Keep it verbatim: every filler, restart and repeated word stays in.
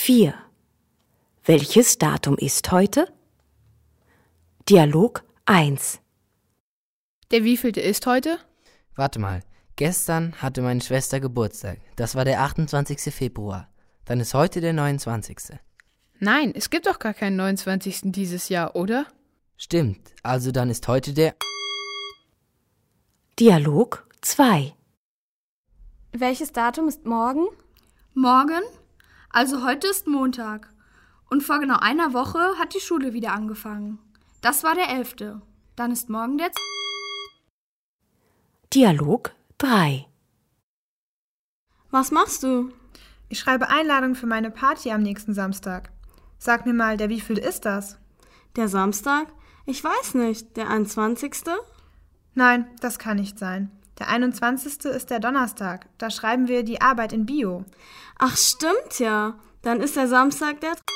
vier. Welches Datum ist heute? Dialog eins. Der wievielte ist heute? Warte mal, gestern hatte meine Schwester Geburtstag. Das war der achtundzwanzigste Februar. Dann ist heute der neunundzwanzigste Nein, es gibt doch gar keinen neunundzwanzigsten dieses Jahr, oder? Stimmt, also dann ist heute der... Dialog zwei. Welches Datum ist morgen? Morgen? Also heute ist Montag. Und vor genau einer Woche hat die Schule wieder angefangen. Das war der elfte. Dann ist morgen der... Dialog drei. Was machst du? Ich schreibe Einladung für meine Party am nächsten Samstag. Sag mir mal, der wievielte ist das? Der Samstag? Ich weiß nicht. Der einundzwanzigste? Nein, das kann nicht sein. Der einundzwanzigste ist der Donnerstag. Da schreiben wir die Arbeit in Bio. Ach, stimmt ja. Dann ist der Samstag der...